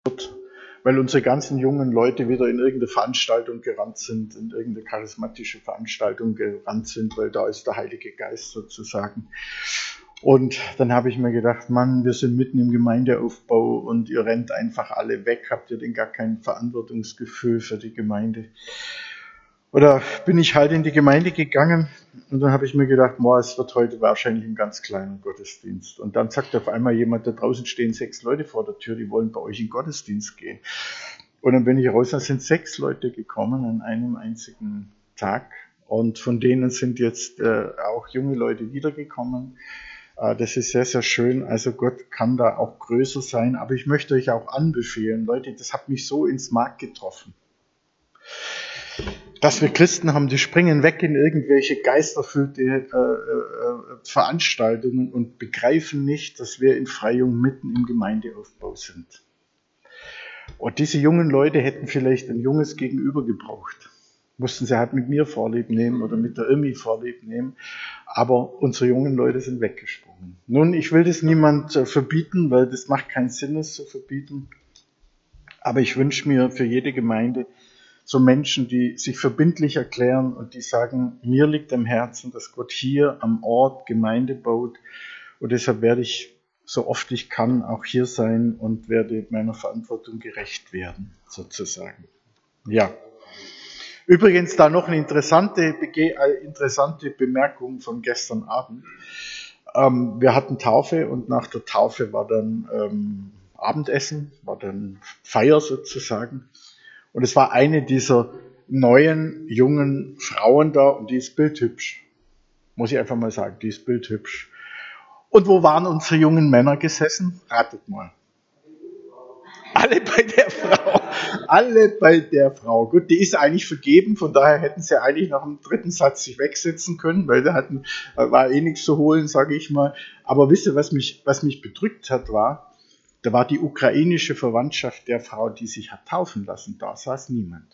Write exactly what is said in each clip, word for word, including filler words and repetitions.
weil unsere ganzen jungen Leute wieder in irgendeine Veranstaltung gerannt sind, in irgendeine charismatische Veranstaltung gerannt sind, weil da ist der Heilige Geist sozusagen. Und dann habe ich mir gedacht, Mann, wir sind mitten im Gemeindeaufbau und ihr rennt einfach alle weg, habt ihr denn gar kein Verantwortungsgefühl für die Gemeinde? Oder bin ich halt in die Gemeinde gegangen und dann habe ich mir gedacht, boah, es wird heute wahrscheinlich ein ganz kleiner Gottesdienst. Und dann sagt auf einmal jemand, da draußen stehen sechs Leute vor der Tür, die wollen bei euch in den Gottesdienst gehen. Und dann bin ich raus, da sind sechs Leute gekommen an einem einzigen Tag. Und von denen sind jetzt äh, auch junge Leute wiedergekommen. Äh, das ist sehr, sehr schön. Also Gott kann da auch größer sein. Aber ich möchte euch auch anbefehlen, Leute, das hat mich so ins Mark getroffen. Dass wir Christen haben, die springen weg in irgendwelche geisterfüllte äh, äh, Veranstaltungen und begreifen nicht, dass wir in Freyung mitten im Gemeindeaufbau sind. Und diese jungen Leute hätten vielleicht ein junges Gegenüber gebraucht. Mussten sie halt mit mir Vorlieb nehmen oder mit der Irmi Vorlieb nehmen. Aber unsere jungen Leute sind weggesprungen. Nun, ich will das niemand äh, verbieten, weil das macht keinen Sinn, es zu verbieten. Aber ich wünsche mir für jede Gemeinde so Menschen, die sich verbindlich erklären und die sagen, mir liegt am Herzen, dass Gott hier am Ort Gemeinde baut. Und deshalb werde ich, so oft ich kann, auch hier sein und werde meiner Verantwortung gerecht werden, sozusagen. Ja. Übrigens da noch eine interessante, äh, interessante Bemerkung von gestern Abend. Ähm, wir hatten Taufe und nach der Taufe war dann ähm, Abendessen, war dann Feier sozusagen. Und es war eine dieser neuen, jungen Frauen da und die ist bildhübsch. Muss ich einfach mal sagen, die ist bildhübsch. Und wo waren unsere jungen Männer gesessen? Ratet mal. Alle bei der Frau. Alle bei der Frau. Gut, die ist eigentlich vergeben, von daher hätten sie eigentlich nach dem dritten Satz sich wegsetzen können, weil da hatten, war eh nichts zu holen, sage ich mal. Aber wisst ihr, was mich, was mich bedrückt hat, war, da war die ukrainische Verwandtschaft der Frau, die sich hat taufen lassen. Da saß niemand.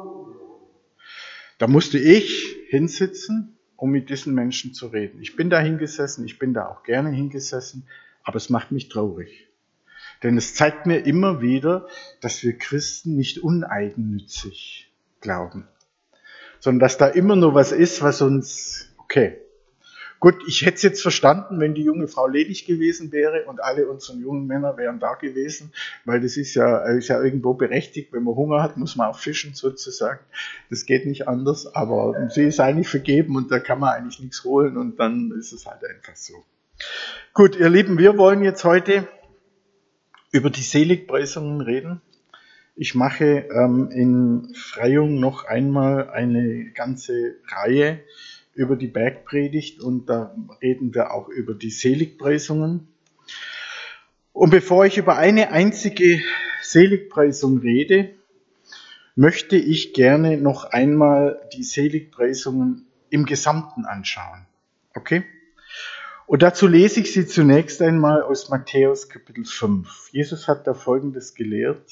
Da musste ich hinsitzen, um mit diesen Menschen zu reden. Ich bin da hingesessen, ich bin da auch gerne hingesessen, aber es macht mich traurig. Denn es zeigt mir immer wieder, dass wir Christen nicht uneigennützig glauben, sondern dass da immer nur was ist, was uns, okay, gut, ich hätte es jetzt verstanden, wenn die junge Frau ledig gewesen wäre und alle unsere jungen Männer wären da gewesen, weil das ist ja, ist ja irgendwo berechtigt, wenn man Hunger hat, muss man auch fischen sozusagen. Das geht nicht anders, aber sie ist eigentlich vergeben und da kann man eigentlich nichts holen und dann ist es halt einfach so. Gut, ihr Lieben, wir wollen jetzt heute über die Seligpreisungen reden. Ich mache ähm, in Freyung noch einmal eine ganze Reihe über die Bergpredigt und da reden wir auch über die Seligpreisungen. Und bevor ich über eine einzige Seligpreisung rede, möchte ich gerne noch einmal die Seligpreisungen im Gesamten anschauen. Okay? Und dazu lese ich sie zunächst einmal aus Matthäus Kapitel fünf. Jesus hat da Folgendes gelehrt.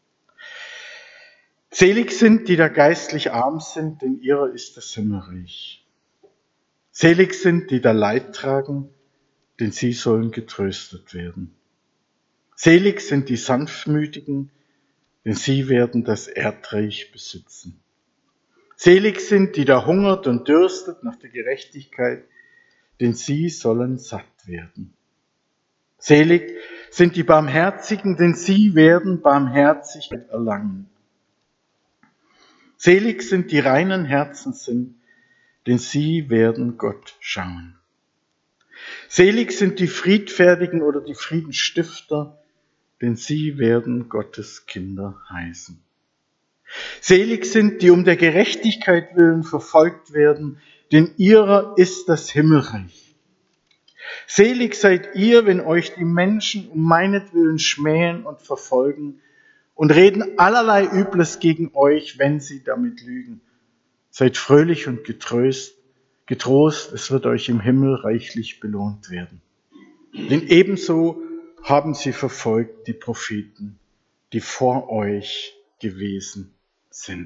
Selig sind, die da geistlich arm sind, denn ihrer ist das Himmelreich. Selig sind, die da Leid tragen, denn sie sollen getröstet werden. Selig sind die Sanftmütigen, denn sie werden das Erdreich besitzen. Selig sind, die da hungert und dürstet nach der Gerechtigkeit, denn sie sollen satt werden. Selig sind die Barmherzigen, denn sie werden Barmherzigkeit erlangen. Selig sind die reinen Herzen sind, denn sie werden Gott schauen. Selig sind die Friedfertigen oder die Friedensstifter, denn sie werden Gottes Kinder heißen. Selig sind, die um der Gerechtigkeit willen verfolgt werden, denn ihrer ist das Himmelreich. Selig seid ihr, wenn euch die Menschen um meinetwillen schmähen und verfolgen und reden allerlei Übles gegen euch, wenn sie damit lügen. Seid fröhlich und getröst, getrost, es wird euch im Himmel reichlich belohnt werden. Denn ebenso haben sie verfolgt die Propheten, die vor euch gewesen sind.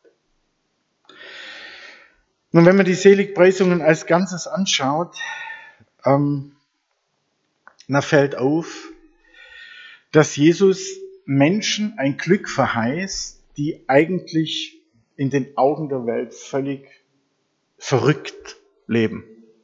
Nun, wenn man die Seligpreisungen als Ganzes anschaut, ähm, da fällt auf, dass Jesus Menschen ein Glück verheißt, die eigentlich in den Augen der Welt völlig verrückt leben.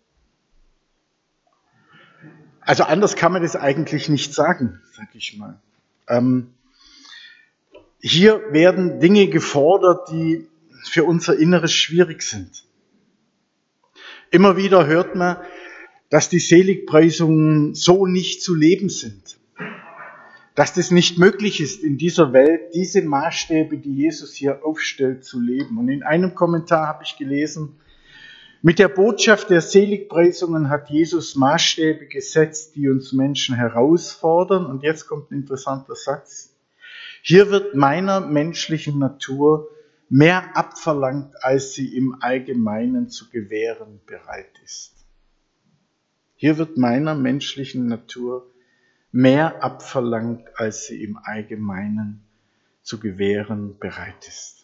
Also anders kann man das eigentlich nicht sagen, sag ich mal. Ähm, hier werden Dinge gefordert, die für unser Inneres schwierig sind. Immer wieder hört man, dass die Seligpreisungen so nicht zu leben sind. Dass das nicht möglich ist, in dieser Welt diese Maßstäbe, die Jesus hier aufstellt, zu leben. Und in einem Kommentar habe ich gelesen, mit der Botschaft der Seligpreisungen hat Jesus Maßstäbe gesetzt, die uns Menschen herausfordern. Und jetzt kommt ein interessanter Satz. Hier wird meiner menschlichen Natur mehr abverlangt, als sie im Allgemeinen zu gewähren bereit ist. Hier wird meiner menschlichen Natur mehr abverlangt, als sie im Allgemeinen zu gewähren bereit ist.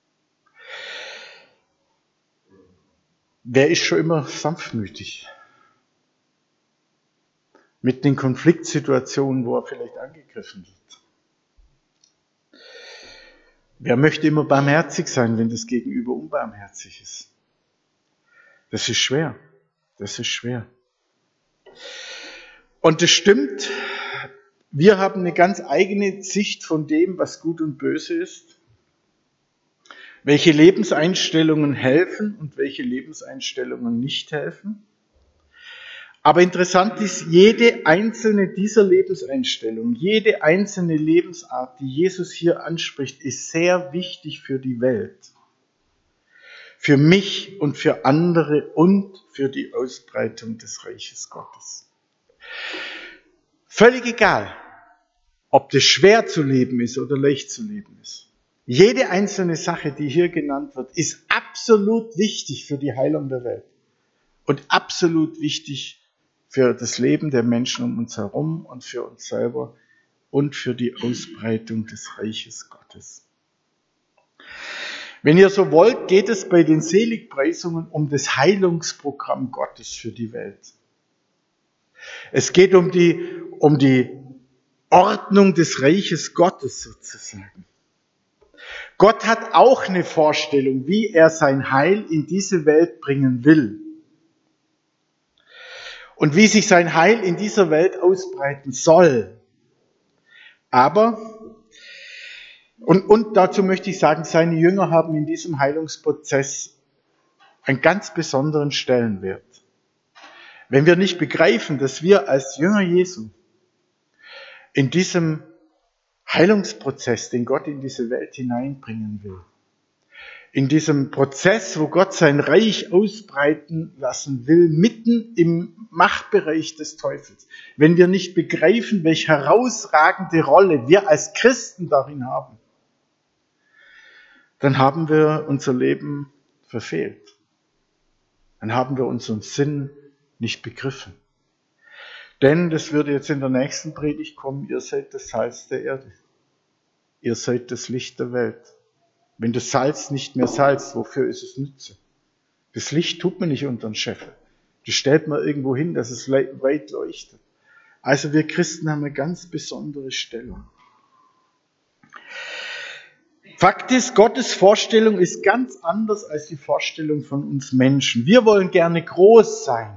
Wer ist schon immer sanftmütig? Mit den Konfliktsituationen, wo er vielleicht angegriffen wird. Wer möchte immer barmherzig sein, wenn das Gegenüber unbarmherzig ist? Das ist schwer. Das ist schwer. Und es stimmt, wir haben eine ganz eigene Sicht von dem, was gut und böse ist, welche Lebenseinstellungen helfen und welche Lebenseinstellungen nicht helfen. Aber interessant ist, jede einzelne dieser Lebenseinstellungen, jede einzelne Lebensart, die Jesus hier anspricht, ist sehr wichtig für die Welt, für mich und für andere und für die Ausbreitung des Reiches Gottes. Völlig egal, ob das schwer zu leben ist oder leicht zu leben ist. Jede einzelne Sache, die hier genannt wird, ist absolut wichtig für die Heilung der Welt und absolut wichtig für das Leben der Menschen um uns herum und für uns selber und für die Ausbreitung des Reiches Gottes. Wenn ihr so wollt, geht es bei den Seligpreisungen um das Heilungsprogramm Gottes für die Welt. Es geht um die, um die Ordnung des Reiches Gottes sozusagen. Gott hat auch eine Vorstellung, wie er sein Heil in diese Welt bringen will. Und wie sich sein Heil in dieser Welt ausbreiten soll. Aber, und, und dazu möchte ich sagen, seine Jünger haben in diesem Heilungsprozess einen ganz besonderen Stellenwert. Wenn wir nicht begreifen, dass wir als Jünger Jesu in diesem Heilungsprozess, den Gott in diese Welt hineinbringen will, in diesem Prozess, wo Gott sein Reich ausbreiten lassen will, mitten im Machtbereich des Teufels, wenn wir nicht begreifen, welche herausragende Rolle wir als Christen darin haben, dann haben wir unser Leben verfehlt. Dann haben wir unseren Sinn nicht begriffen. Denn, das würde jetzt in der nächsten Predigt kommen, ihr seid das Salz der Erde. Ihr seid das Licht der Welt. Wenn das Salz nicht mehr salzt, wofür ist es nütze? Das Licht tut man nicht unter den Scheffel. Das stellt man irgendwo hin, dass es weit leuchtet. Also wir Christen haben eine ganz besondere Stellung. Fakt ist, Gottes Vorstellung ist ganz anders als die Vorstellung von uns Menschen. Wir wollen gerne groß sein.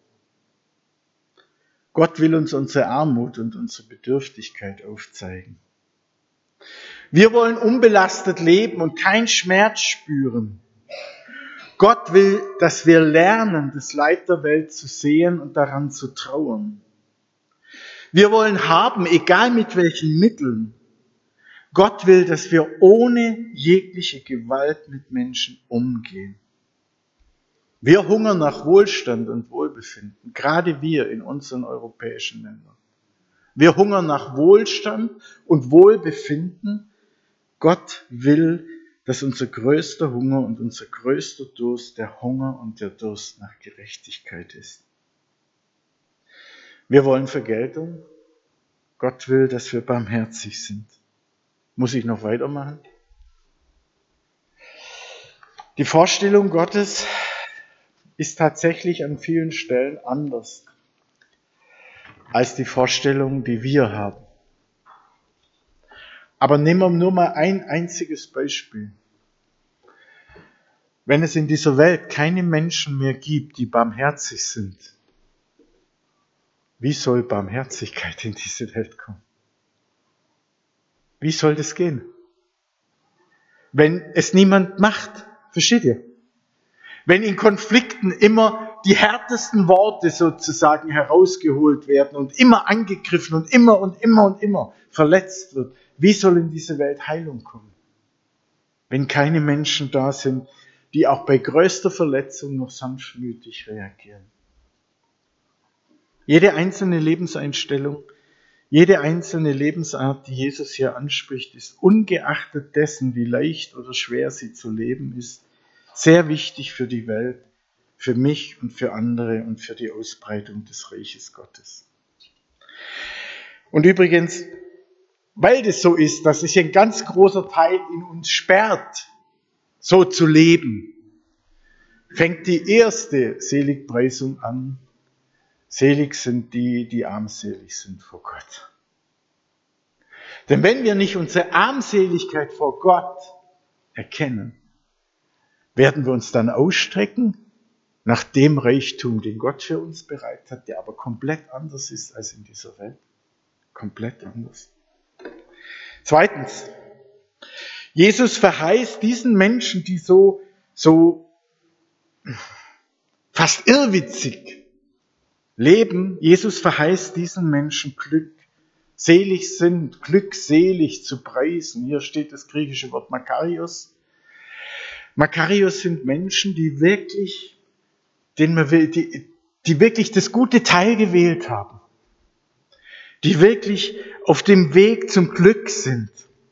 Gott will uns unsere Armut und unsere Bedürftigkeit aufzeigen. Wir wollen unbelastet leben und keinen Schmerz spüren. Gott will, dass wir lernen, das Leid der Welt zu sehen und daran zu trauern. Wir wollen haben, egal mit welchen Mitteln. Gott will, dass wir ohne jegliche Gewalt mit Menschen umgehen. Wir hungern nach Wohlstand und Wohlbefinden, gerade wir in unseren europäischen Ländern. Wir hungern nach Wohlstand und Wohlbefinden. Gott will, dass unser größter Hunger und unser größter Durst der Hunger und der Durst nach Gerechtigkeit ist. Wir wollen Vergeltung. Gott will, dass wir barmherzig sind. Muss ich noch weitermachen? Die Vorstellung Gottes ist tatsächlich an vielen Stellen anders als die Vorstellung, die wir haben. Aber nehmen wir nur mal ein einziges Beispiel. Wenn es in dieser Welt keine Menschen mehr gibt, die barmherzig sind, wie soll Barmherzigkeit in diese Welt kommen? Wie soll das gehen? Wenn es niemand macht, versteht ihr? Wenn in Konflikten immer die härtesten Worte sozusagen herausgeholt werden und immer angegriffen und immer und immer und immer verletzt wird, wie soll in diese Welt Heilung kommen? Wenn keine Menschen da sind, die auch bei größter Verletzung noch sanftmütig reagieren. Jede einzelne Lebenseinstellung, jede einzelne Lebensart, die Jesus hier anspricht, ist ungeachtet dessen, wie leicht oder schwer sie zu leben ist, sehr wichtig für die Welt, für mich und für andere und für die Ausbreitung des Reiches Gottes. Und übrigens, weil das so ist, dass sich ein ganz großer Teil in uns sperrt, so zu leben, fängt die erste Seligpreisung an. Selig sind die, die armselig sind vor Gott. Denn wenn wir nicht unsere Armseligkeit vor Gott erkennen, werden wir uns dann ausstrecken nach dem Reichtum, den Gott für uns bereit hat, der aber komplett anders ist als in dieser Welt. Komplett anders. Zweitens, Jesus verheißt diesen Menschen, die so, so fast irrwitzig leben, Jesus verheißt diesen Menschen Glück. Selig sind, glückselig zu preisen. Hier steht das griechische Wort Makarios. Makarios sind Menschen, die wirklich, denen man will, die, die wirklich das gute Teil gewählt haben. Die wirklich auf dem Weg zum Glück sind.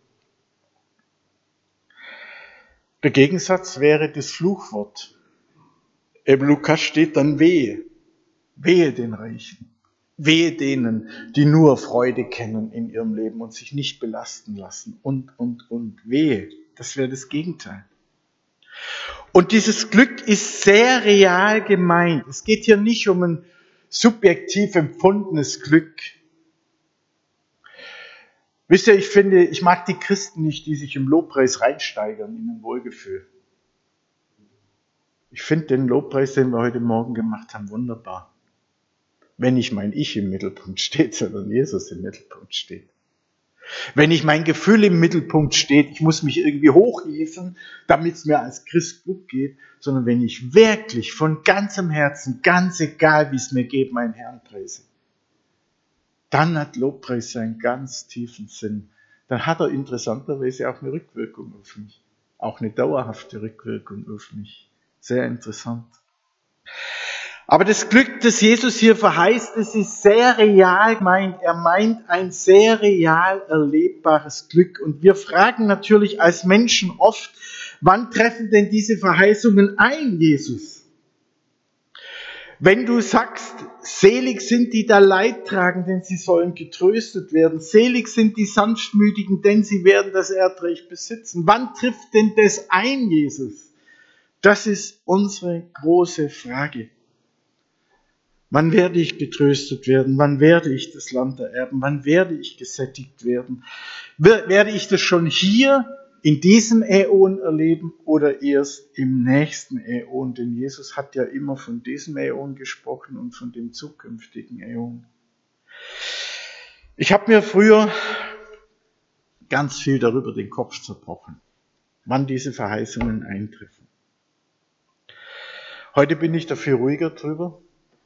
Der Gegensatz wäre das Fluchwort. Im Lukas steht dann wehe. Wehe den Reichen. Wehe denen, die nur Freude kennen in ihrem Leben und sich nicht belasten lassen. Und, und, und. Wehe. Das wäre das Gegenteil. Und dieses Glück ist sehr real gemeint. Es geht hier nicht um ein subjektiv empfundenes Glück. Wisst ihr, ich finde, ich mag die Christen nicht, die sich im Lobpreis reinsteigern in ein Wohlgefühl. Ich finde den Lobpreis, den wir heute Morgen gemacht haben, wunderbar. Wenn nicht mein Ich im Mittelpunkt steht, sondern Jesus im Mittelpunkt steht. Wenn nicht mein Gefühl im Mittelpunkt steht, ich muss mich irgendwie hochhieven, damit es mir als Christ gut geht, sondern wenn ich wirklich von ganzem Herzen, ganz egal wie es mir geht, meinen Herrn preise, dann hat Lobpreis einen ganz tiefen Sinn. Dann hat er interessanterweise auch eine Rückwirkung auf mich. Auch eine dauerhafte Rückwirkung auf mich. Sehr interessant. Aber das Glück, das Jesus hier verheißt, das ist sehr real gemeint. Er meint ein sehr real erlebbares Glück. Und wir fragen natürlich als Menschen oft, wann treffen denn diese Verheißungen ein, Jesus? Wenn du sagst, selig sind die da Leid tragen, denn sie sollen getröstet werden. Selig sind die Sanftmütigen, denn sie werden das Erdreich besitzen. Wann trifft denn das ein, Jesus? Das ist unsere große Frage. Wann werde ich getröstet werden? Wann werde ich das Land ererben? Wann werde ich gesättigt werden? Werde ich das schon hier in diesem Äon erleben oder erst im nächsten Äon? Denn Jesus hat ja immer von diesem Äon gesprochen und von dem zukünftigen Äon. Ich habe mir früher ganz viel darüber den Kopf zerbrochen, wann diese Verheißungen eintreffen. Heute bin ich dafür ruhiger drüber.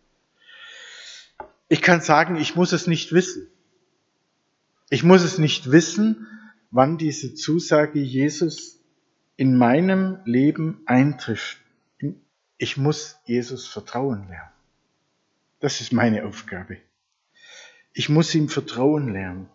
Ich kann sagen, ich muss es nicht wissen. Ich muss es nicht wissen, wann diese Zusage Jesus in meinem Leben eintrifft. Ich muss Jesus vertrauen lernen. Das ist meine Aufgabe. Ich muss ihm vertrauen lernen.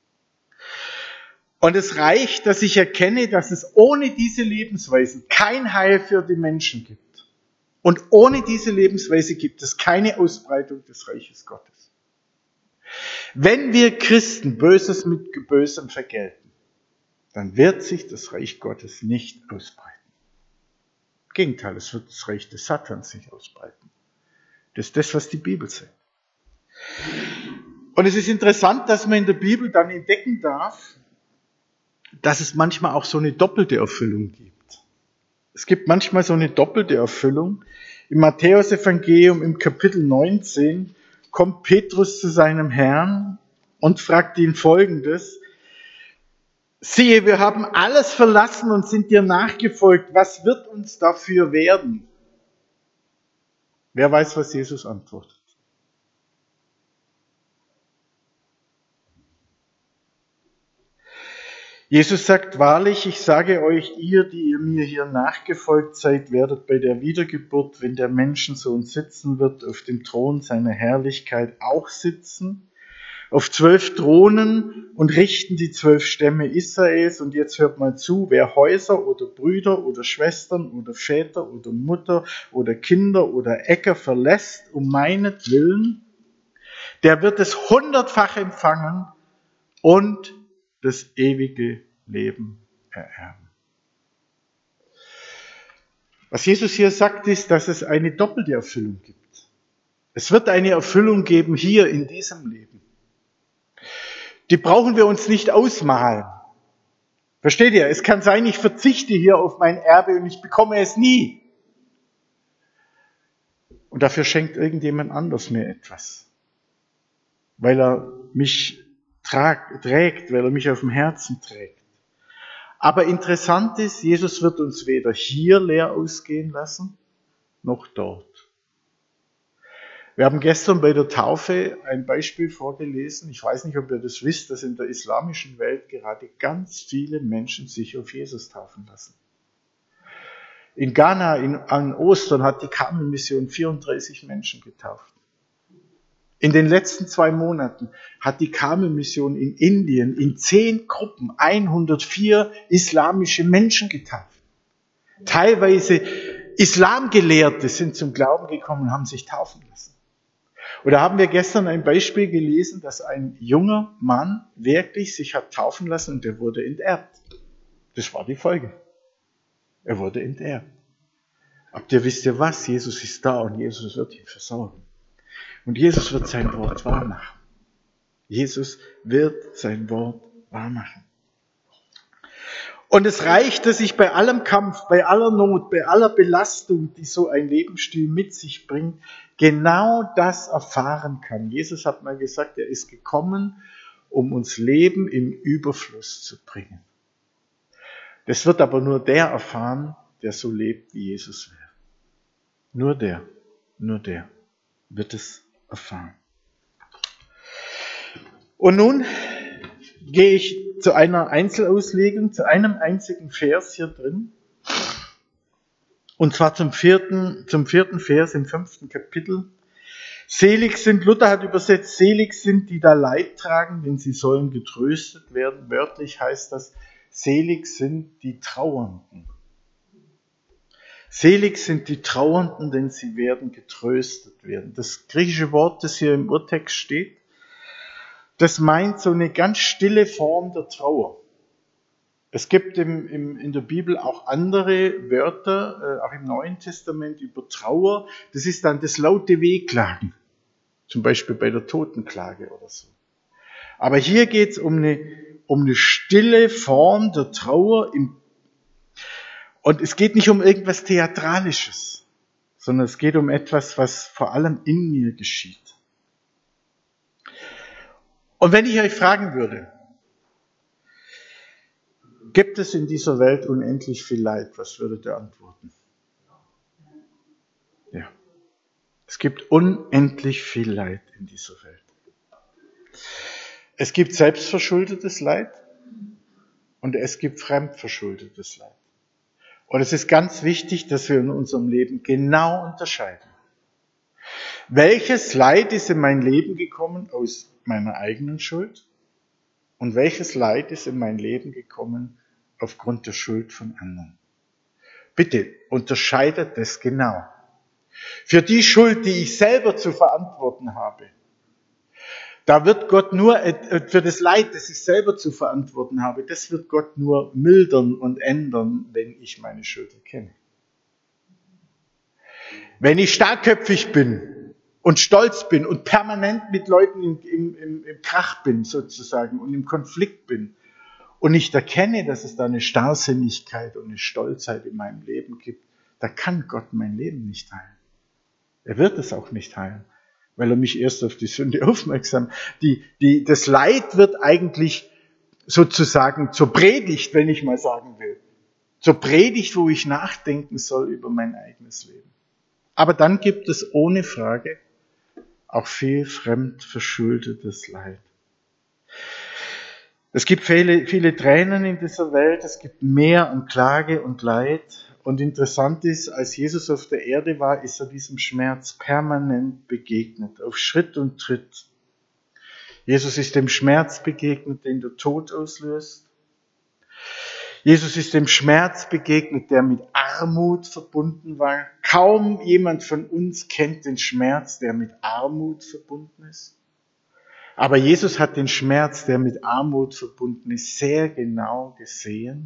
Und es reicht, dass ich erkenne, dass es ohne diese Lebensweisen kein Heil für die Menschen gibt. Und ohne diese Lebensweise gibt es keine Ausbreitung des Reiches Gottes. Wenn wir Christen Böses mit Bösem vergelten, dann wird sich das Reich Gottes nicht ausbreiten. Im Gegenteil, es wird das Reich des Satans sich ausbreiten. Das ist das, was die Bibel sagt. Und es ist interessant, dass man in der Bibel dann entdecken darf, dass es manchmal auch so eine doppelte Erfüllung gibt. Es gibt manchmal so eine doppelte Erfüllung. Im Matthäus-Evangelium im Kapitel neunzehn kommt Petrus zu seinem Herrn und fragt ihn Folgendes: Siehe, wir haben alles verlassen und sind dir nachgefolgt. Was wird uns dafür werden? Wer weiß, was Jesus antwortet? Jesus sagt, wahrlich, ich sage euch, ihr, die ihr mir hier nachgefolgt seid, werdet bei der Wiedergeburt, wenn der Menschensohn sitzen wird, auf dem Thron seiner Herrlichkeit auch sitzen, auf zwölf Thronen und richten die zwölf Stämme Israels. Und jetzt hört mal zu, wer Häuser oder Brüder oder Schwestern oder Väter oder Mutter oder Kinder oder Äcker verlässt, um meinetwillen, der wird es hundertfach empfangen und das ewige Leben ererben. Was Jesus hier sagt, ist, dass es eine doppelte Erfüllung gibt. Es wird eine Erfüllung geben hier in diesem Leben. Die brauchen wir uns nicht ausmalen. Versteht ihr? Es kann sein, ich verzichte hier auf mein Erbe und ich bekomme es nie. Und dafür schenkt irgendjemand anders mir etwas. Weil er mich trägt, weil er mich auf dem Herzen trägt. Aber interessant ist, Jesus wird uns weder hier leer ausgehen lassen, noch dort. Wir haben gestern bei der Taufe ein Beispiel vorgelesen. Ich weiß nicht, ob ihr das wisst, dass in der islamischen Welt gerade ganz viele Menschen sich auf Jesus taufen lassen. In Ghana in, an Ostern hat die Karmelmission vierunddreißig Menschen getauft. In den letzten zwei Monaten hat die Karmelmission in Indien in zehn Gruppen hundertvier islamische Menschen getauft. Teilweise Islamgelehrte sind zum Glauben gekommen und haben sich taufen lassen. Und da haben wir gestern ein Beispiel gelesen, dass ein junger Mann wirklich sich hat taufen lassen und der wurde enterbt. Das war die Folge. Er wurde enterbt. Aber ihr wisst ja was, Jesus ist da und Jesus wird ihn versorgen. Und Jesus wird sein Wort wahrmachen. Jesus wird sein Wort wahrmachen. Und es reicht, dass ich bei allem Kampf, bei aller Not, bei aller Belastung, die so ein Lebensstil mit sich bringt, genau das erfahren kann. Jesus hat mal gesagt, er ist gekommen, um uns Leben im Überfluss zu bringen. Das wird aber nur der erfahren, der so lebt, wie Jesus will. Nur der, nur der wird es erfahren. Und nun gehe ich zu einer Einzelauslegung, zu einem einzigen Vers hier drin. Und zwar zum vierten, zum vierten Vers im fünften Kapitel. Selig sind, Luther hat übersetzt, selig sind, die da Leid tragen, denn sie sollen getröstet werden. Wörtlich heißt das, selig sind die Trauernden. Selig sind die Trauernden, denn sie werden getröstet werden. Das griechische Wort, das hier im Urtext steht, das meint so eine ganz stille Form der Trauer. Es gibt im, im, in der Bibel auch andere Wörter, äh, auch im Neuen Testament über Trauer. Das ist dann das laute Wehklagen, zum Beispiel bei der Totenklage oder so. Aber hier geht es um eine, um eine stille Form der Trauer im Und es geht nicht um irgendwas Theatralisches, sondern es geht um etwas, was vor allem in mir geschieht. Und wenn ich euch fragen würde, gibt es in dieser Welt unendlich viel Leid, was würdet ihr antworten? Ja. Es gibt unendlich viel Leid in dieser Welt. Es gibt selbstverschuldetes Leid und es gibt fremdverschuldetes Leid. Und es ist ganz wichtig, dass wir in unserem Leben genau unterscheiden. Welches Leid ist in mein Leben gekommen aus meiner eigenen Schuld? Und welches Leid ist in mein Leben gekommen aufgrund der Schuld von anderen? Bitte unterscheidet das genau. Für die Schuld, die ich selber zu verantworten habe, da wird Gott nur, für das Leid, das ich selber zu verantworten habe, das wird Gott nur mildern und ändern, wenn ich meine Schuld erkenne. Wenn ich starkköpfig bin und stolz bin und permanent mit Leuten im, im, im, im Krach bin sozusagen und im Konflikt bin und ich erkenne, dass es da eine Starrsinnigkeit und eine Stolzheit in meinem Leben gibt, da kann Gott mein Leben nicht heilen. Er wird es auch nicht heilen, weil er mich erst auf die Sünde aufmerksam. Die, die, das Leid wird eigentlich sozusagen zur Predigt, wenn ich mal sagen will. Zur Predigt, wo ich nachdenken soll über mein eigenes Leben. Aber dann gibt es ohne Frage auch viel fremd verschuldetes Leid. Es gibt viele, viele Tränen in dieser Welt, es gibt mehr an Klage und Leid. Und interessant ist, als Jesus auf der Erde war, ist er diesem Schmerz permanent begegnet, auf Schritt und Tritt. Jesus ist dem Schmerz begegnet, den der Tod auslöst. Jesus ist dem Schmerz begegnet, der mit Armut verbunden war. Kaum jemand von uns kennt den Schmerz, der mit Armut verbunden ist. Aber Jesus hat den Schmerz, der mit Armut verbunden ist, sehr genau gesehen.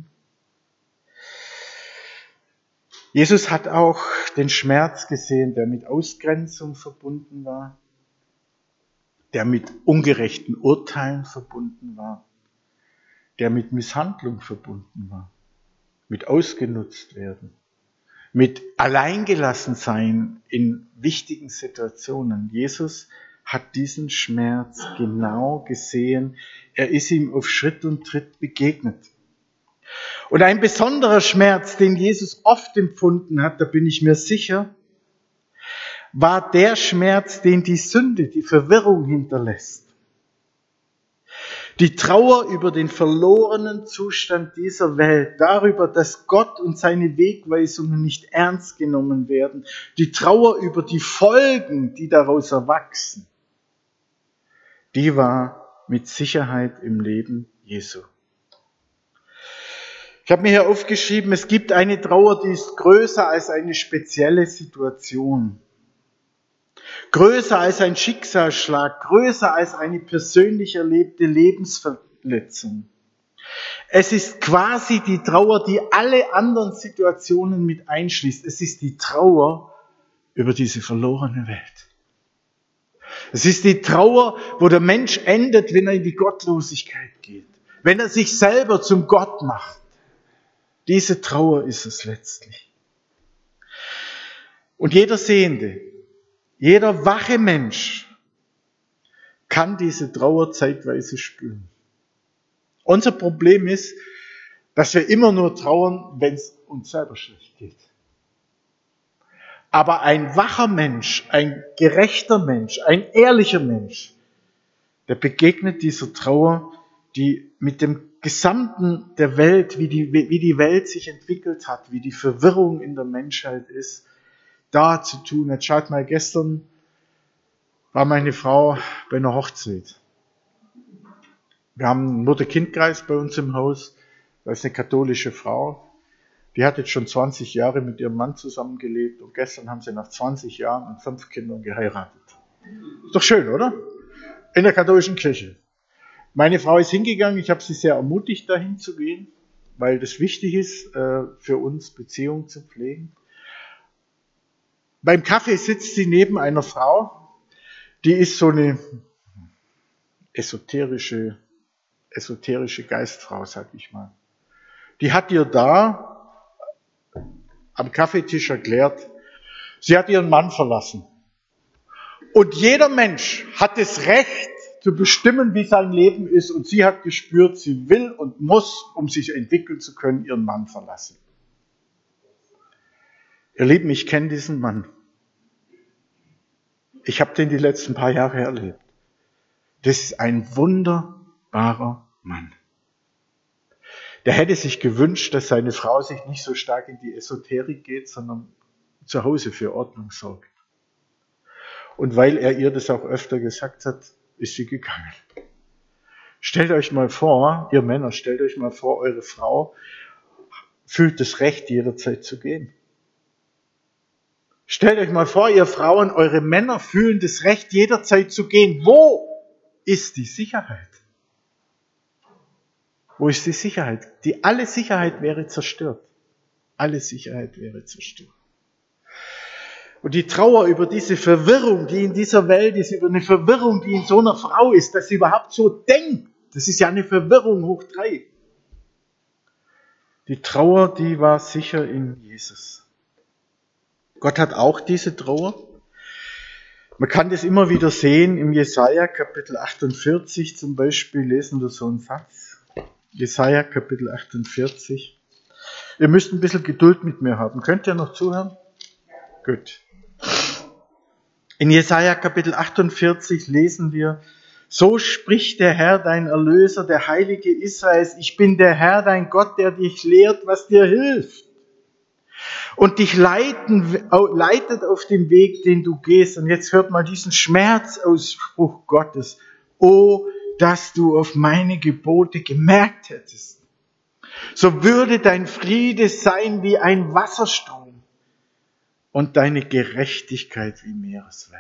Jesus hat auch den Schmerz gesehen, der mit Ausgrenzung verbunden war, der mit ungerechten Urteilen verbunden war, der mit Misshandlung verbunden war, mit ausgenutzt werden, mit alleingelassen sein in wichtigen Situationen. Jesus hat diesen Schmerz genau gesehen. Er ist ihm auf Schritt und Tritt begegnet. Und ein besonderer Schmerz, den Jesus oft empfunden hat, da bin ich mir sicher, war der Schmerz, den die Sünde, die Verwirrung hinterlässt. Die Trauer über den verlorenen Zustand dieser Welt, darüber, dass Gott und seine Wegweisungen nicht ernst genommen werden, die Trauer über die Folgen, die daraus erwachsen, die war mit Sicherheit im Leben Jesu. Ich habe mir hier aufgeschrieben, es gibt eine Trauer, die ist größer als eine spezielle Situation. Größer als ein Schicksalsschlag, größer als eine persönlich erlebte Lebensverletzung. Es ist quasi die Trauer, die alle anderen Situationen mit einschließt. Es ist die Trauer über diese verlorene Welt. Es ist die Trauer, wo der Mensch endet, wenn er in die Gottlosigkeit geht. Wenn er sich selber zum Gott macht. Diese Trauer ist es letztlich. Und jeder Sehende, jeder wache Mensch kann diese Trauer zeitweise spüren. Unser Problem ist, dass wir immer nur trauern, wenn es uns selber schlecht geht. Aber ein wacher Mensch, ein gerechter Mensch, ein ehrlicher Mensch, der begegnet dieser Trauer, die mit dem Gesamten der Welt, wie die, wie die Welt sich entwickelt hat, wie die Verwirrung in der Menschheit ist, da zu tun. Jetzt schaut mal, gestern war meine Frau bei einer Hochzeit. Wir haben einen Mutter-Kind-Kreis bei uns im Haus. Da ist eine katholische Frau. Die hat jetzt schon zwanzig Jahre mit ihrem Mann zusammengelebt und gestern haben sie nach zwanzig Jahren und fünf Kindern geheiratet. Ist doch schön, oder? In der katholischen Kirche. Meine Frau ist hingegangen, ich habe sie sehr ermutigt, dahin zu gehen, weil das wichtig ist, für uns Beziehungen zu pflegen. Beim Kaffee sitzt sie neben einer Frau, die ist so eine esoterische, esoterische Geistfrau, sag ich mal. Die hat ihr da am Kaffeetisch erklärt, sie hat ihren Mann verlassen. Und jeder Mensch hat das Recht zu bestimmen, wie sein Leben ist. Und sie hat gespürt, sie will und muss, um sich entwickeln zu können, ihren Mann verlassen. Ihr Lieben, ich kenne diesen Mann. Ich habe den die letzten paar Jahre erlebt. Das ist ein wunderbarer Mann. Der hätte sich gewünscht, dass seine Frau sich nicht so stark in die Esoterik geht, sondern zu Hause für Ordnung sorgt. Und weil er ihr das auch öfter gesagt hat, ist sie gegangen. Stellt euch mal vor, ihr Männer, stellt euch mal vor, eure Frau fühlt das Recht, jederzeit zu gehen. Stellt euch mal vor, ihr Frauen, eure Männer fühlen das Recht, jederzeit zu gehen. Wo ist die Sicherheit? Wo ist die Sicherheit? Die alle Sicherheit wäre zerstört. Alle Sicherheit wäre zerstört. Und die Trauer über diese Verwirrung, die in dieser Welt ist, über eine Verwirrung, die in so einer Frau ist, dass sie überhaupt so denkt, das ist ja eine Verwirrung hoch drei. Die Trauer, die war sicher in Jesus. Gott hat auch diese Trauer. Man kann das immer wieder sehen im Jesaja Kapitel achtundvierzig zum Beispiel, lesen wir so einen Satz. Jesaja Kapitel achtundvierzig. Ihr müsst ein bisschen Geduld mit mir haben. Könnt ihr noch zuhören? Gut. In Jesaja Kapitel achtundvierzig lesen wir: So spricht der Herr, dein Erlöser, der Heilige Israels: Ich bin der Herr, dein Gott, der dich lehrt, was dir hilft und dich leiten, leitet auf dem Weg, den du gehst. Und jetzt hört mal diesen Schmerzausspruch Gottes: Oh, dass du auf meine Gebote gemerkt hättest. So würde dein Friede sein wie ein Wasserstrom und deine Gerechtigkeit wie Meereswellen.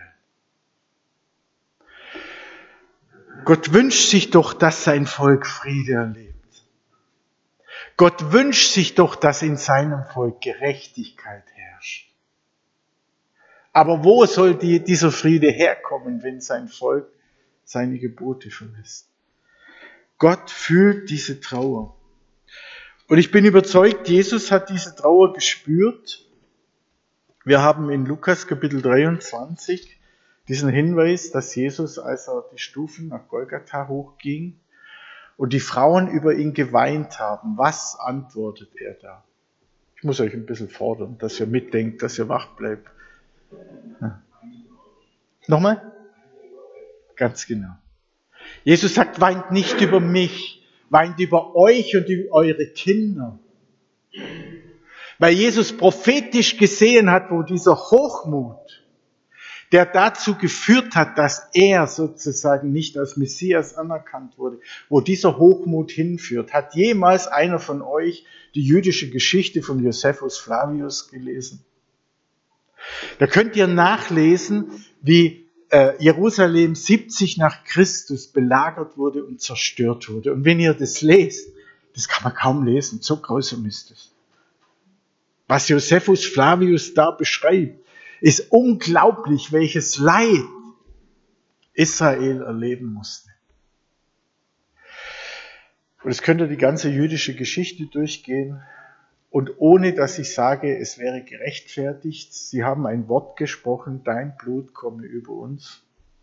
Gott wünscht sich doch, dass sein Volk Friede erlebt. Gott wünscht sich doch, dass in seinem Volk Gerechtigkeit herrscht. Aber wo soll die, dieser Friede herkommen, wenn sein Volk seine Gebote verlässt? Gott fühlt diese Trauer. Und ich bin überzeugt, Jesus hat diese Trauer gespürt. Wir haben in Lukas Kapitel dreiundzwanzig diesen Hinweis, dass Jesus, als er die Stufen nach Golgatha hochging und die Frauen über ihn geweint haben, was antwortet er da? Ich muss euch ein bisschen fordern, dass ihr mitdenkt, dass ihr wach bleibt. Ja. Nochmal? Ganz genau. Jesus sagt, weint nicht über mich, weint über euch und über eure Kinder. Weil Jesus prophetisch gesehen hat, wo dieser Hochmut, der dazu geführt hat, dass er sozusagen nicht als Messias anerkannt wurde, wo dieser Hochmut hinführt. Hat jemals einer von euch die jüdische Geschichte von Josephus Flavius gelesen? Da könnt ihr nachlesen, wie äh, Jerusalem siebzig nach Christus belagert wurde und zerstört wurde. Und wenn ihr das lest, das kann man kaum lesen, so grausam ist es. Was Josephus Flavius da beschreibt, ist unglaublich, welches Leid Israel erleben musste. Und es könnte die ganze jüdische Geschichte durchgehen. Und ohne, dass ich sage, es wäre gerechtfertigt, sie haben ein Wort gesprochen, dein Blut komme über uns.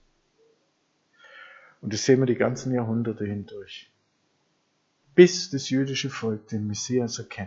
Und das sehen wir die ganzen Jahrhunderte hindurch. Bis das jüdische Volk den Messias erkennt,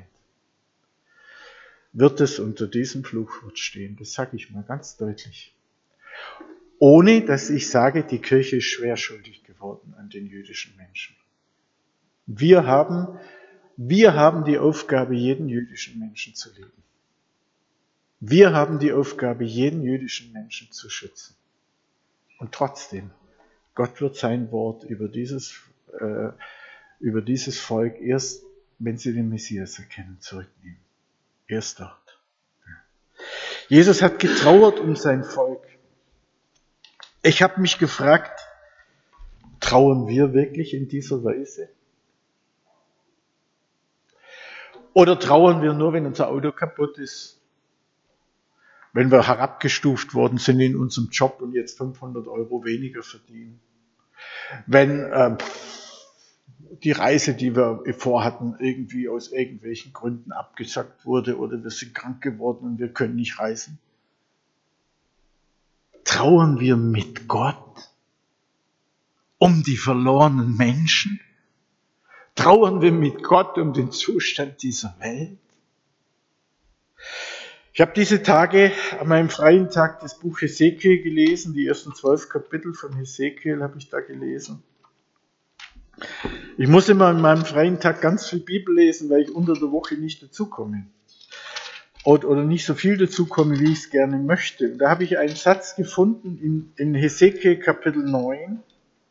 wird es unter diesem Fluchwort stehen. Das sage ich mal ganz deutlich. Ohne, dass ich sage, die Kirche ist schwer schuldig geworden an den jüdischen Menschen. Wir haben, wir haben die Aufgabe, jeden jüdischen Menschen zu lieben. Wir haben die Aufgabe, jeden jüdischen Menschen zu schützen. Und trotzdem, Gott wird sein Wort über dieses, äh, über dieses Volk erst, wenn sie den Messias erkennen, zurücknehmen. Erst dort. Jesus hat getrauert um sein Volk. Ich habe mich gefragt, trauern wir wirklich in dieser Weise? Oder trauern wir nur, wenn unser Auto kaputt ist? Wenn wir herabgestuft worden sind in unserem Job und jetzt fünfhundert Euro weniger verdienen? Wenn äh, die Reise, die wir vorhatten, irgendwie aus irgendwelchen Gründen abgesagt wurde oder wir sind krank geworden und wir können nicht reisen? Trauern wir mit Gott um die verlorenen Menschen? Trauern wir mit Gott um den Zustand dieser Welt? Ich habe diese Tage an meinem freien Tag das Buch Hesekiel gelesen, die ersten zwölf Kapitel von Hesekiel habe ich da gelesen. Ich muss immer an meinem freien Tag ganz viel Bibel lesen, weil ich unter der Woche nicht dazukomme. Oder nicht so viel dazukomme, wie ich es gerne möchte. Und da habe ich einen Satz gefunden in, in Hesekiel Kapitel neun.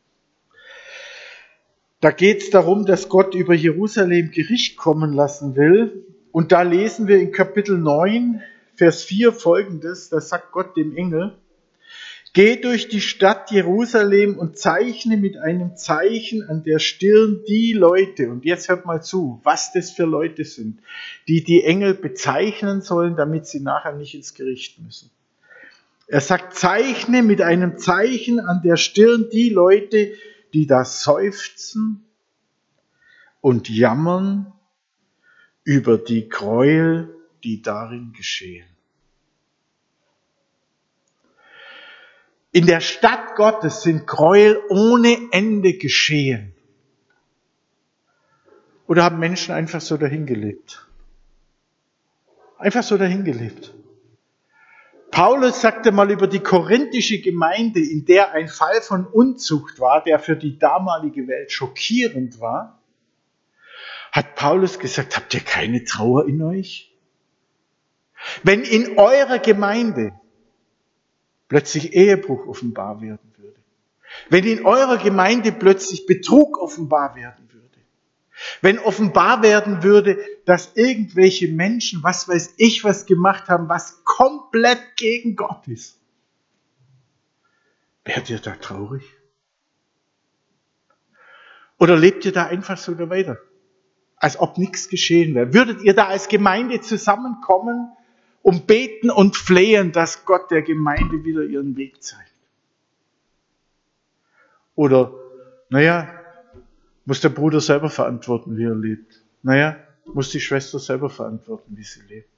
Da geht es darum, dass Gott über Jerusalem Gericht kommen lassen will. Und da lesen wir in Kapitel neun, Vers vier folgendes, da sagt Gott dem Engel: Geh durch die Stadt Jerusalem und zeichne mit einem Zeichen an der Stirn die Leute, und jetzt hört mal zu, was das für Leute sind, die die Engel bezeichnen sollen, damit sie nachher nicht ins Gericht müssen. Er sagt, zeichne mit einem Zeichen an der Stirn die Leute, die da seufzen und jammern über die Gräuel, die darin geschehen. In der Stadt Gottes sind Gräuel ohne Ende geschehen. Oder haben Menschen einfach so dahingelebt? Einfach so dahingelebt. Paulus sagte mal über die korinthische Gemeinde, in der ein Fall von Unzucht war, der für die damalige Welt schockierend war, hat Paulus gesagt, habt ihr keine Trauer in euch? Wenn in eurer Gemeinde plötzlich Ehebruch offenbar werden würde, wenn in eurer Gemeinde plötzlich Betrug offenbar werden würde, wenn offenbar werden würde, dass irgendwelche Menschen, was weiß ich, was gemacht haben, was komplett gegen Gott ist, werdet ihr da traurig? Oder lebt ihr da einfach so da weiter, als ob nichts geschehen wäre? Würdet ihr da als Gemeinde zusammenkommen und beten und flehen, dass Gott der Gemeinde wieder ihren Weg zeigt? Oder, naja, muss der Bruder selber verantworten, wie er lebt. Naja, muss die Schwester selber verantworten, wie sie lebt.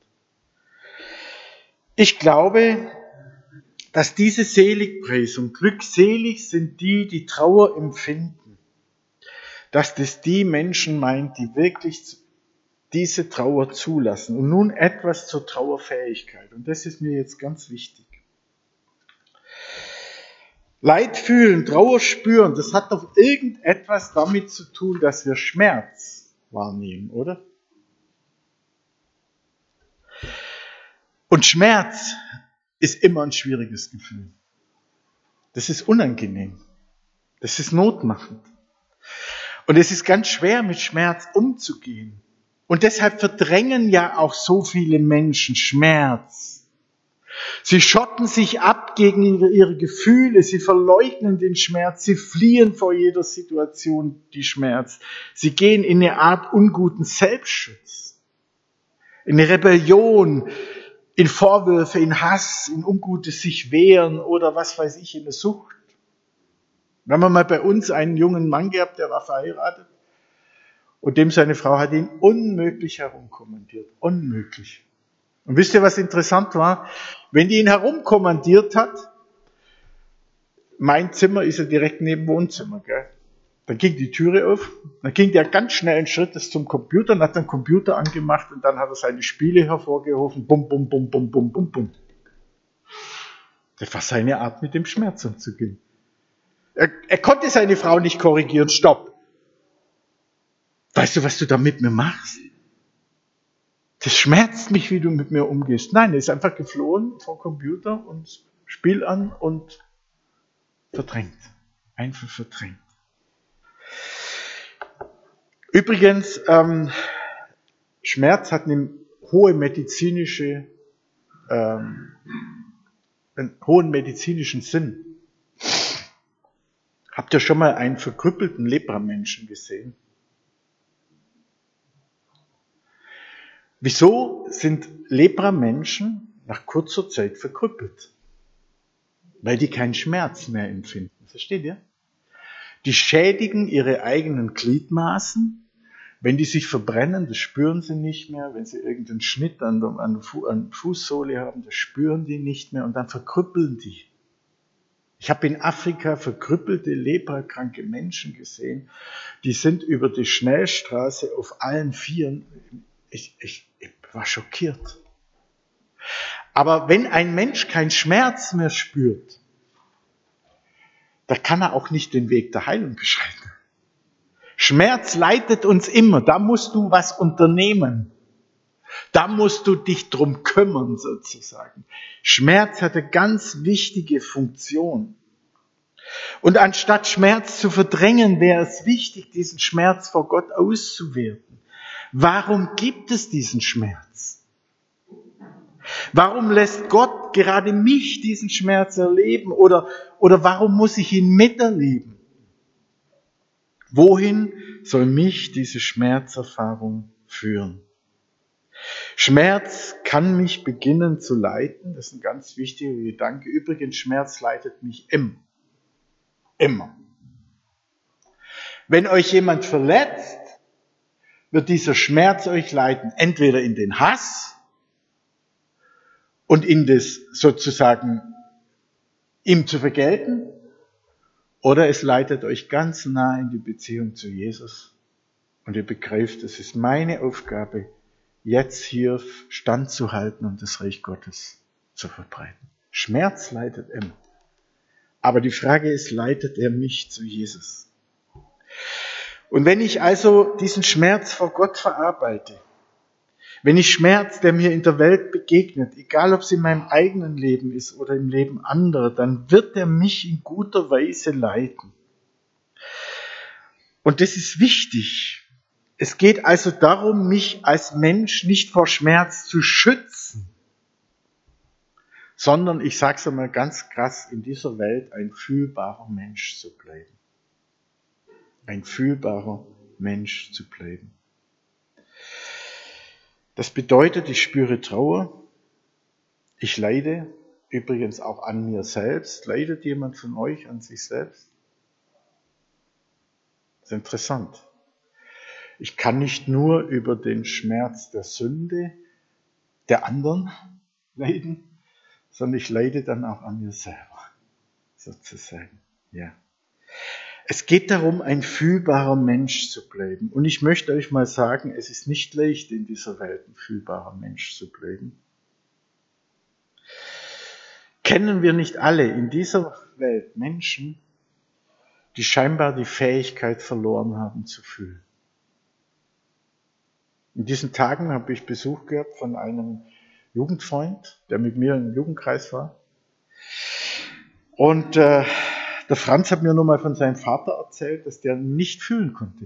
Ich glaube, dass diese Seligpreisung, glückselig sind die, die Trauer empfinden, dass das die Menschen meint, die wirklich diese Trauer zulassen. Und nun etwas zur Trauerfähigkeit. Und das ist mir jetzt ganz wichtig. Leid fühlen, Trauer spüren, das hat doch irgendetwas damit zu tun, dass wir Schmerz wahrnehmen, oder? Und Schmerz ist immer ein schwieriges Gefühl. Das ist unangenehm. Das ist notmachend. Und es ist ganz schwer, mit Schmerz umzugehen. Und deshalb verdrängen ja auch so viele Menschen Schmerz. Sie schotten sich ab gegen ihre, ihre Gefühle, sie verleugnen den Schmerz, sie fliehen vor jeder Situation die Schmerz. Sie gehen in eine Art unguten Selbstschutz, in eine Rebellion, in Vorwürfe, in Hass, in ungutes sich wehren oder was weiß ich, in eine Sucht. Wir haben mal bei uns einen jungen Mann gehabt, der war verheiratet und dem seine Frau hat ihn unmöglich herumkommandiert. Unmöglich. Und wisst ihr, was interessant war? Wenn die ihn herumkommandiert hat, mein Zimmer ist ja direkt neben Wohnzimmer, gell? Dann ging die Türe auf, dann ging der ganz schnell einen Schritt zum Computer und hat den Computer angemacht und dann hat er seine Spiele hervorgerufen, bum, bum, bum, bum, bum, bum, bum. Das war seine Art, mit dem Schmerz umzugehen. Er, er konnte seine Frau nicht korrigieren, stopp. Weißt du, was du da mit mir machst? Das schmerzt mich, wie du mit mir umgehst. Nein, er ist einfach geflohen vom Computer und Spiel an und verdrängt. Einfach verdrängt. Übrigens, ähm, Schmerz hat eine hohe medizinische, ähm, einen hohen medizinischen Sinn. Habt ihr schon mal einen verkrüppelten Lepramenschen gesehen? Wieso sind Lepramenschen nach kurzer Zeit verkrüppelt? Weil die keinen Schmerz mehr empfinden. Versteht ihr? Die schädigen ihre eigenen Gliedmaßen. Wenn die sich verbrennen, das spüren sie nicht mehr. Wenn sie irgendeinen Schnitt an der, an der Fu- an der Fußsohle haben, das spüren die nicht mehr und dann verkrüppeln die. Ich habe in Afrika verkrüppelte, leprakranke Menschen gesehen, die sind über die Schnellstraße auf allen Vieren. Ich, ich, ich war schockiert. Aber wenn ein Mensch keinen Schmerz mehr spürt, da kann er auch nicht den Weg der Heilung beschreiten. Schmerz leitet uns immer. Da musst du was unternehmen. Da musst du dich drum kümmern, sozusagen. Schmerz hat eine ganz wichtige Funktion. Und anstatt Schmerz zu verdrängen, wäre es wichtig, diesen Schmerz vor Gott auszuwerten. Warum gibt es diesen Schmerz? Warum lässt Gott gerade mich diesen Schmerz erleben? Oder, oder warum muss ich ihn miterleben? Wohin soll mich diese Schmerzerfahrung führen? Schmerz kann mich beginnen zu leiten. Das ist ein ganz wichtiger Gedanke. Übrigens, Schmerz leitet mich immer. Immer. Wenn euch jemand verletzt, wird dieser Schmerz euch leiten, entweder in den Hass und in das sozusagen ihm zu vergelten, oder es leitet euch ganz nah in die Beziehung zu Jesus und ihr begreift, es ist meine Aufgabe, jetzt hier standzuhalten und das Reich Gottes zu verbreiten. Schmerz leitet immer. Aber die Frage ist, leitet er mich zu Jesus? Und wenn ich also diesen Schmerz vor Gott verarbeite, wenn ich Schmerz, der mir in der Welt begegnet, egal ob es in meinem eigenen Leben ist oder im Leben anderer, dann wird er mich in guter Weise leiten. Und das ist wichtig. Es geht also darum, mich als Mensch nicht vor Schmerz zu schützen, sondern, ich sage es einmal ganz krass, in dieser Welt ein fühlbarer Mensch zu bleiben. Ein fühlbarer Mensch zu bleiben. Das bedeutet, ich spüre Trauer, ich leide, übrigens auch an mir selbst. Leidet jemand von euch an sich selbst? Das ist interessant. Ich kann nicht nur über den Schmerz der Sünde der anderen leiden, sondern ich leide dann auch an mir selber, sozusagen. Ja. Es geht darum, ein fühlbarer Mensch zu bleiben. Und ich möchte euch mal sagen, es ist nicht leicht, in dieser Welt ein fühlbarer Mensch zu bleiben. Kennen wir nicht alle in dieser Welt Menschen, die scheinbar die Fähigkeit verloren haben zu fühlen? In diesen Tagen habe ich Besuch gehabt von einem Jugendfreund, der mit mir im Jugendkreis war. Und äh, der Franz hat mir nur mal von seinem Vater erzählt, dass der nicht fühlen konnte.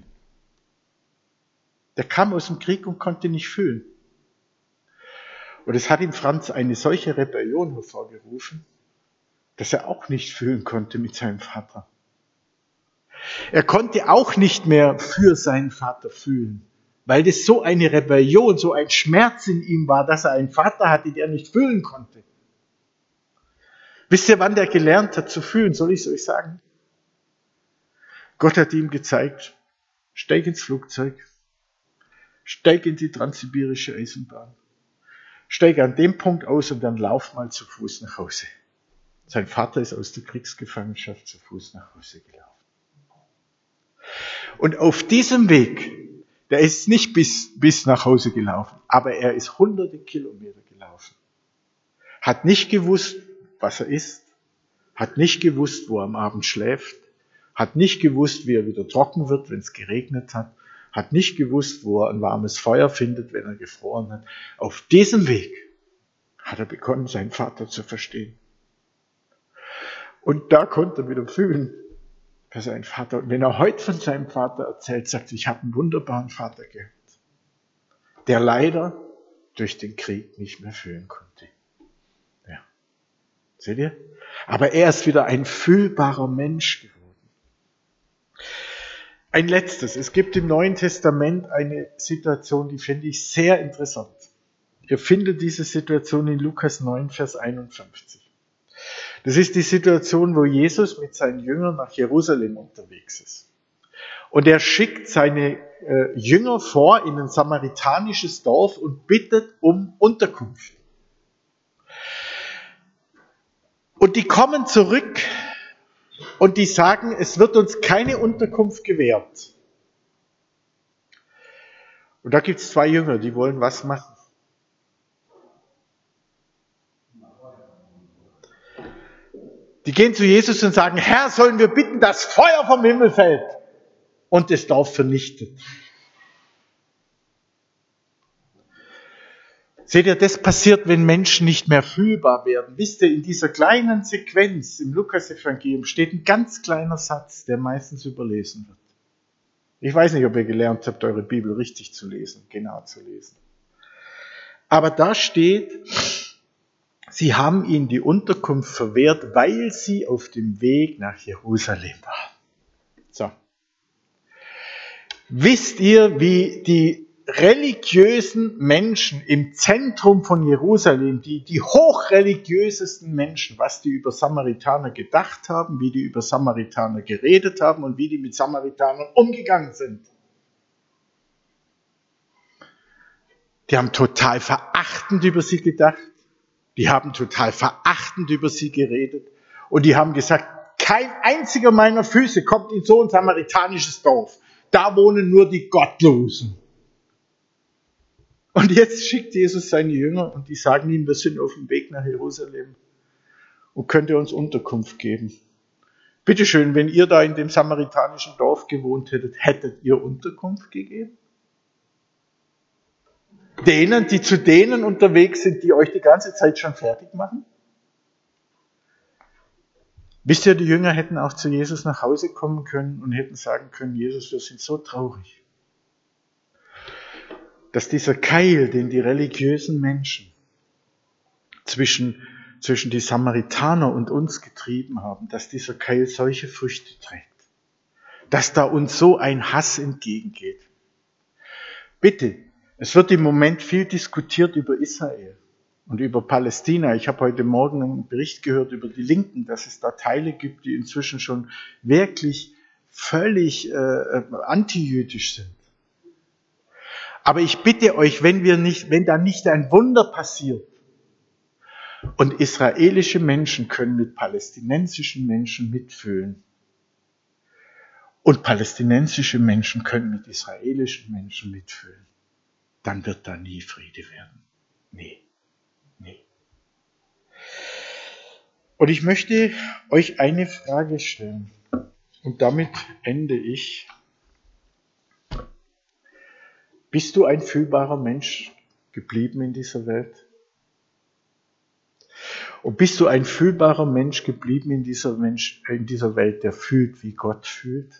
Der kam aus dem Krieg und konnte nicht fühlen. Und es hat ihm Franz eine solche Rebellion hervorgerufen, dass er auch nicht fühlen konnte mit seinem Vater. Er konnte auch nicht mehr für seinen Vater fühlen, weil das so eine Rebellion, so ein Schmerz in ihm war, dass er einen Vater hatte, der nicht fühlen konnte. Wisst ihr, wann der gelernt hat zu fühlen? Soll ich es euch sagen? Gott hat ihm gezeigt, steig ins Flugzeug, steig in die transsibirische Eisenbahn, steig an dem Punkt aus und dann lauf mal zu Fuß nach Hause. Sein Vater ist aus der Kriegsgefangenschaft zu Fuß nach Hause gelaufen. Und auf diesem Weg, der ist nicht bis, bis nach Hause gelaufen, aber er ist hunderte Kilometer gelaufen. Hat nicht gewusst, was er isst, hat nicht gewusst, wo er am Abend schläft, hat nicht gewusst, wie er wieder trocken wird, wenn es geregnet hat, hat nicht gewusst, wo er ein warmes Feuer findet, wenn er gefroren hat. Auf diesem Weg hat er begonnen, seinen Vater zu verstehen. Und da konnte er wieder fühlen, dass er einen Vater, und wenn er heute von seinem Vater erzählt, sagt, ich habe einen wunderbaren Vater gehabt, der leider durch den Krieg nicht mehr fühlen konnte. Ja. Seht ihr? Aber er ist wieder ein fühlbarer Mensch geworden. Ein letztes. Es gibt im Neuen Testament eine Situation, die finde ich sehr interessant. Ihr findet diese Situation in Lukas neun, Vers einundfünfzig. Das ist die Situation, wo Jesus mit seinen Jüngern nach Jerusalem unterwegs ist. Und er schickt seine äh, Jünger vor in ein samaritanisches Dorf und bittet um Unterkunft. Und die kommen zurück und die sagen, es wird uns keine Unterkunft gewährt. Und da gibt es zwei Jünger, die wollen was machen. Die gehen zu Jesus und sagen, Herr, sollen wir bitten, dass Feuer vom Himmel fällt und das Dorf vernichtet. Seht ihr, das passiert, wenn Menschen nicht mehr fühlbar werden. Wisst ihr, in dieser kleinen Sequenz im Lukas-Evangelium steht ein ganz kleiner Satz, der meistens überlesen wird. Ich weiß nicht, ob ihr gelernt habt, eure Bibel richtig zu lesen, genau zu lesen. Aber da steht, sie haben ihnen die Unterkunft verwehrt, weil sie auf dem Weg nach Jerusalem waren. So. Wisst ihr, wie die religiösen Menschen im Zentrum von Jerusalem, die, die hochreligiösesten Menschen, was die über Samaritaner gedacht haben, wie die über Samaritaner geredet haben und wie die mit Samaritanern umgegangen sind? Die haben total verachtend über sie gedacht. Die haben total verachtend über sie geredet. Und die haben gesagt, kein einziger meiner Füße kommt in so ein samaritanisches Dorf. Da wohnen nur die Gottlosen. Und jetzt schickt Jesus seine Jünger und die sagen ihm, wir sind auf dem Weg nach Jerusalem. Und könnt ihr uns Unterkunft geben? Bitteschön, wenn ihr da in dem samaritanischen Dorf gewohnt hättet, hättet ihr Unterkunft gegeben? Denen, die zu denen unterwegs sind, die euch die ganze Zeit schon fertig machen? Wisst ihr, die Jünger hätten auch zu Jesus nach Hause kommen können und hätten sagen können, Jesus, wir sind so traurig, dass dieser Keil, den die religiösen Menschen zwischen, zwischen die Samaritaner und uns getrieben haben, dass dieser Keil solche Früchte trägt. Dass da uns so ein Hass entgegengeht. Bitte, es wird im Moment viel diskutiert über Israel und über Palästina. Ich habe heute Morgen einen Bericht gehört über die Linken, dass es da Teile gibt, die inzwischen schon wirklich völlig äh, antijüdisch sind. Aber ich bitte euch, wenn wir nicht, wenn da nicht ein Wunder passiert und israelische Menschen können mit palästinensischen Menschen mitfühlen und palästinensische Menschen können mit israelischen Menschen mitfühlen, dann wird da nie Friede werden. Nee, nee. Und ich möchte euch eine Frage stellen und damit ende ich. Bist du ein fühlbarer Mensch geblieben in dieser Welt? Und bist du ein fühlbarer Mensch geblieben in dieser, Mensch, in dieser Welt, der fühlt, wie Gott fühlt?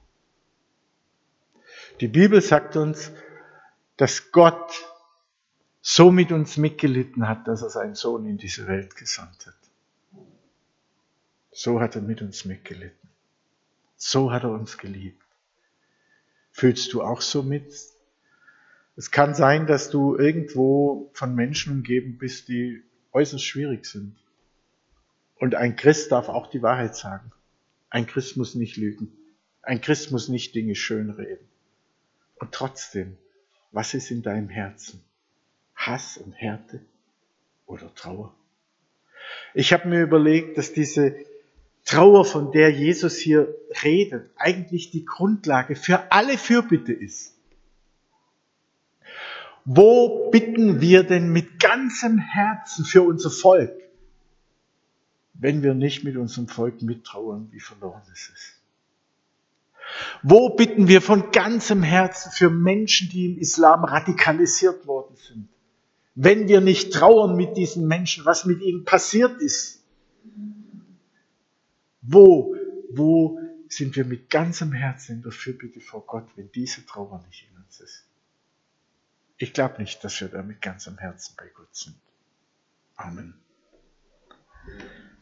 Die Bibel sagt uns, dass Gott so mit uns mitgelitten hat, dass er seinen Sohn in diese Welt gesandt hat. So hat er mit uns mitgelitten. So hat er uns geliebt. Fühlst du auch so mit? Es kann sein, dass du irgendwo von Menschen umgeben bist, die äußerst schwierig sind. Und ein Christ darf auch die Wahrheit sagen. Ein Christ muss nicht lügen. Ein Christ muss nicht Dinge schönreden. Und trotzdem, was ist in deinem Herzen? Hass und Härte oder Trauer? Ich habe mir überlegt, dass diese Trauer, von der Jesus hier redet, eigentlich die Grundlage für alle Fürbitte ist. Wo bitten wir denn mit ganzem Herzen für unser Volk, wenn wir nicht mit unserem Volk mittrauern, wie verloren es ist? Wo bitten wir von ganzem Herzen für Menschen, die im Islam radikalisiert worden sind, wenn wir nicht trauern mit diesen Menschen, was mit ihnen passiert ist? Wo, wo sind wir mit ganzem Herzen in der Fürbitte vor Gott, wenn diese Trauer nicht in uns ist? Ich glaube nicht, dass wir da mit ganzem Herzen bei Gott sind. Amen.